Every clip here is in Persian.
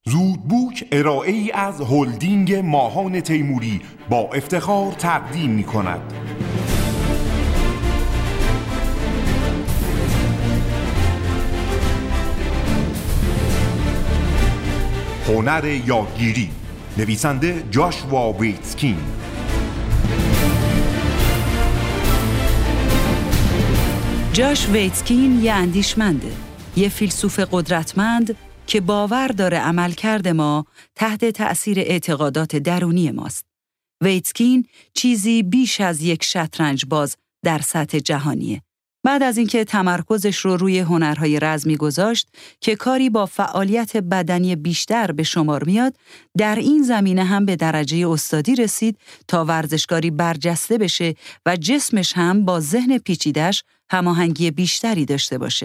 زودبوک ارائه‌ای از هلدینگ ماهان تیموری با افتخار تقدیم می‌کند. هنر یادگیری، نویسنده جاشوا ویتسکین. جاش ویتسکین یه اندیشمنده، یه فیلسوف قدرتمند که باور داره عملکرد ما تحت تأثیر اعتقادات درونی ماست. ویتسکین چیزی بیش از یک شطرنج باز در سطح جهانیه. بعد از اینکه تمرکزش رو روی هنرهای رزمی گذاشت که کاری با فعالیت بدنی بیشتر به شمار میاد، در این زمینه هم به درجه استادی رسید تا ورزشکاری برجسته بشه و جسمش هم با ذهن پیچیده‌اش هماهنگی بیشتری داشته باشه.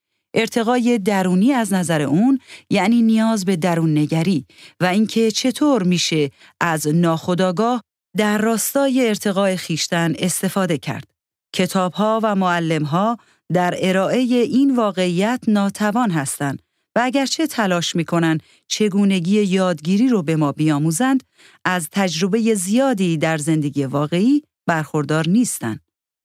ارتقای درونی از نظر اون یعنی نیاز به درون نگری و اینکه چطور میشه از ناخودآگاه در راستای ارتقای خویشتن استفاده کرد. کتاب‌ها و معلم‌ها در ارائه این واقعیت ناتوان هستند و اگرچه تلاش می‌کنند چگونگی یادگیری رو به ما بیاموزند، از تجربه زیادی در زندگی واقعی برخوردار نیستند.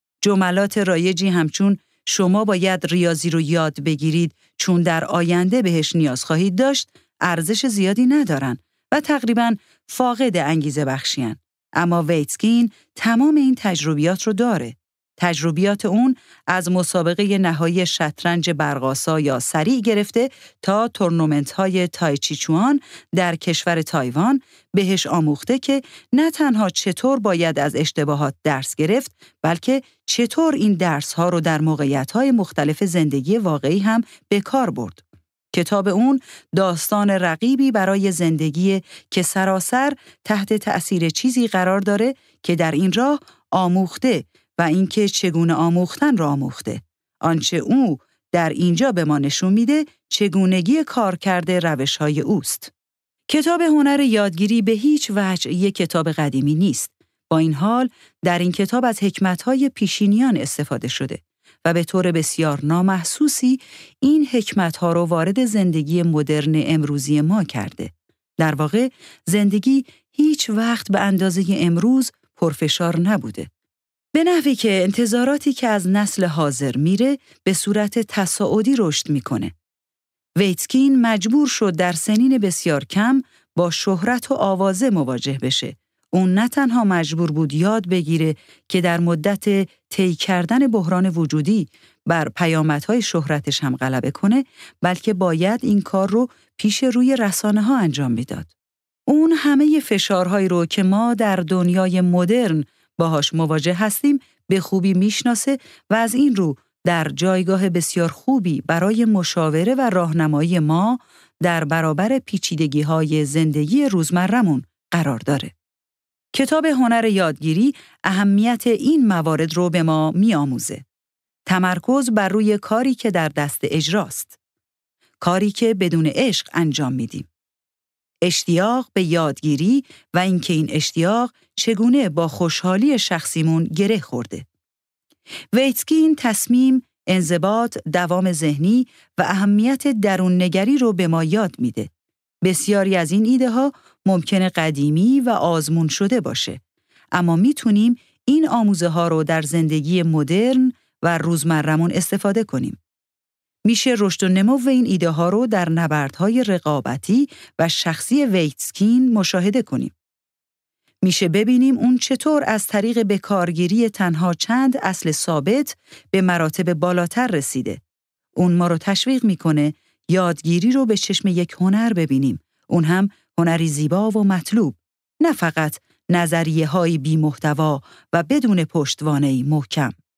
جملات رایجی همچون شما باید ریاضی رو یاد بگیرید چون در آینده بهش نیاز خواهید داشت، ارزش زیادی ندارن و تقریباً فاقد انگیزه بخشیان. اما ویتسکین تمام این تجربیات رو داره. تجربیات اون از مسابقه نهایی شطرنج برق‌آسا یا سریع گرفته تا تورنمنت‌های تایچیچوان در کشور تایوان بهش آموخته که نه تنها چطور باید از اشتباهات درس گرفت، بلکه چطور این درس‌ها رو در موقعیت‌های مختلف زندگی واقعی هم به کار برد. کتاب اون داستان رقیبی برای زندگی که سراسر تحت تأثیر چیزی قرار داره که در این راه آموخته و اینکه چگونه آموختن را آموخته. آنچه او در اینجا به ما نشون میده چگونگی کار کرده روش‌های اوست. کتاب هنر یادگیری به هیچ وجه یک کتاب قدیمی نیست. با این حال در این کتاب از حکمت‌های پیشینیان استفاده شده و به طور بسیار نامحسوسی این حکمت‌ها رو وارد زندگی مدرن امروزی ما کرده. در واقع زندگی هیچ وقت به اندازه امروز پرفشار نبوده. به نحوی که انتظاراتی که از نسل حاضر میره به صورت تصاعدی رشد میکنه. ویتسکین مجبور شد در سنین بسیار کم با شهرت و آوازه مواجه بشه. اون نه تنها مجبور بود یاد بگیره که در مدت طی کردن بحران وجودی بر پیامدهای شهرتش هم غلبه کنه، بلکه باید این کار رو پیش روی رسانه‌ها انجام میداد. اون همه فشارهایی رو که ما در دنیای مدرن باهاش مواجه هستیم به خوبی میشناسه و از این رو در جایگاه بسیار خوبی برای مشاوره و راهنمایی ما در برابر پیچیدگی‌های زندگی روزمرمون قرار داره. کتاب هنر یادگیری اهمیت این موارد رو به ما میآموزه. تمرکز بر روی کاری که در دست اجراست. کاری که بدون عشق انجام میدیم. اشتیاق به یادگیری و اینکه این اشتیاق چگونه با خوشحالی شخصیمون گره خورده. ویتسکین تصمیم، انضباط، دوام ذهنی و اهمیت درون نگری رو به ما یاد میده. بسیاری از این ایده ها ممکنه قدیمی و آزمون شده باشه، اما میتونیم این آموزه ها رو در زندگی مدرن و روزمرمون استفاده کنیم. میشه رشد و نمو این ایده ها رو در نبردهای رقابتی و شخصی ویتسکین مشاهده کنیم. میشه ببینیم اون چطور از طریق بکارگیری تنها چند اصل ثابت به مراتب بالاتر رسیده. اون ما رو تشویق میکنه یادگیری رو به چشم یک هنر ببینیم. اون هم هنری زیبا و مطلوب، نه فقط نظریه های بی محتوا و بدون پشتوانه‌ای محکم.